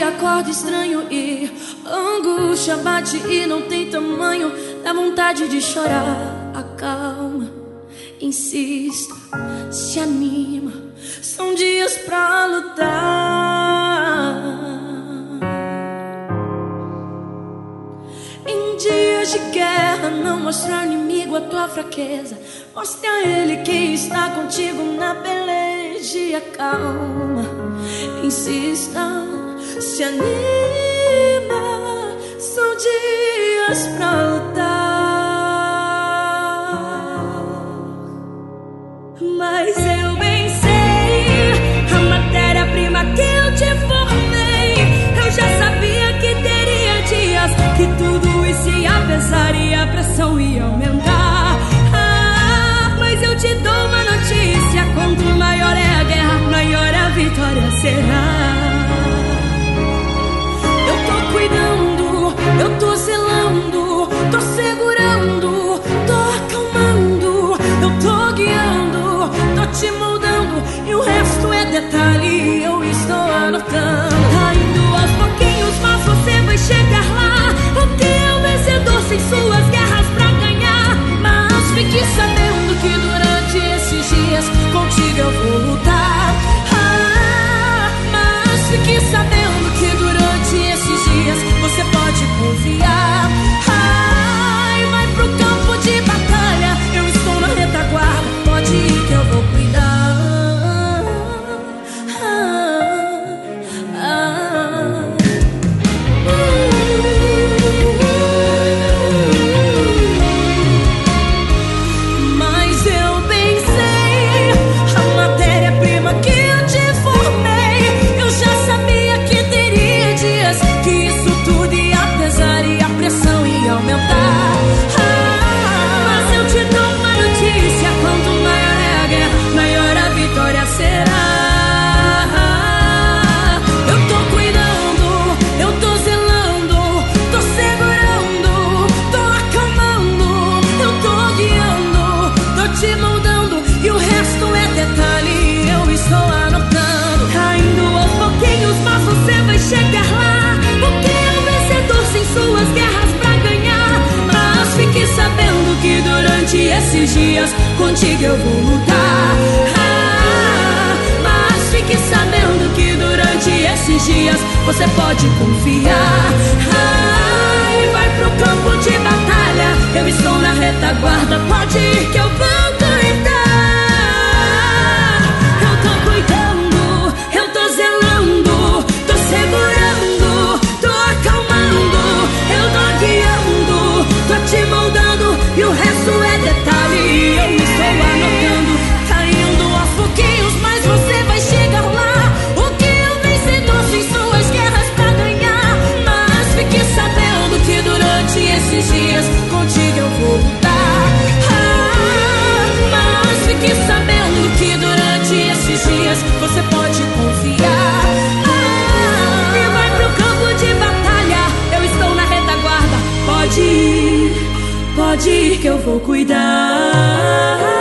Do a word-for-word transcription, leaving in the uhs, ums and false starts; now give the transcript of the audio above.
dia acordo estranho e a angústia bate e não tem tamanho. Dá vontade de chorar, acalma, insista, se anima. São dias pra lutar. Em dias de guerra, não mostra ao inimigo a tua fraqueza. Mostre a ele que está contigo na peleja e acalma, insista, se anima. São dias pra lutar. Mas eu bem sei a matéria-prima que eu te formei. Eu já sabia que teria dias que tudo isso ia pesar e a pressão ia aumentar. Ah, mas eu te dou uma notícia: quanto maior é a guerra, maior a vitória será. Eu tô cuidando, eu tô zelando, tô segurando, tô acalmando, eu tô guiando, tô te moldando, e o resto é detalhe, eu estou anotando. Tá indo aos pouquinhos, mas você vai chegar lá. Porque é o vencedor sem suas guerras pra ganhar. Mas fique sabendo que durante esses dias contigo eu vou lutar. Ah, mas fique sabendo que durante esses dias você pode confiar. Ai, vai pro campo de batalha, eu estou na retaguarda, pode ir que eu vou cuidar. Ah, ah. Mas eu bem sei a matéria-prima que eu te formei. Eu já sabia que teria dias que isso tudo ia pesar e a pressão ia aumentar. Ah, mas eu te dou uma notícia: quanto maior é a guerra, maior a vitória será. Eu tô cuidando, eu tô zelando, tô segurando, tô acalmando, eu tô guiando, tô te moldando, e o resto é detalhe, eu estou anotando. Caindo aos pouquinhos, mas você vai chegar lá. Porque é o vencedor sem suas guerras pra ganhar. Mas fique sabendo que durante esses dias contigo eu vou lutar. Ah, mas fique sabendo que durante esses dias você pode confiar. Ah, e vai pro campo de batalha, eu estou na retaguarda, pode ir que eu vou cuidar. Eu tô cuidando, eu tô zelando, tô segurando, tô acalmando, eu tô guiando, tô te moldando, e o resto é detalhe, eu estou anotando. Tá indo aos pouquinhos, mas você vai chegar lá. O que é o vencedor sem suas guerras pra ganhar. Mas fique sabendo que durante esses dias contigo eu vou lutar. Ah, mas fique sabendo que durante esses dias você pode confiar. Ah, e vai pro campo de batalha, eu estou na retaguarda, pode ir, pode ir que eu vou cuidar.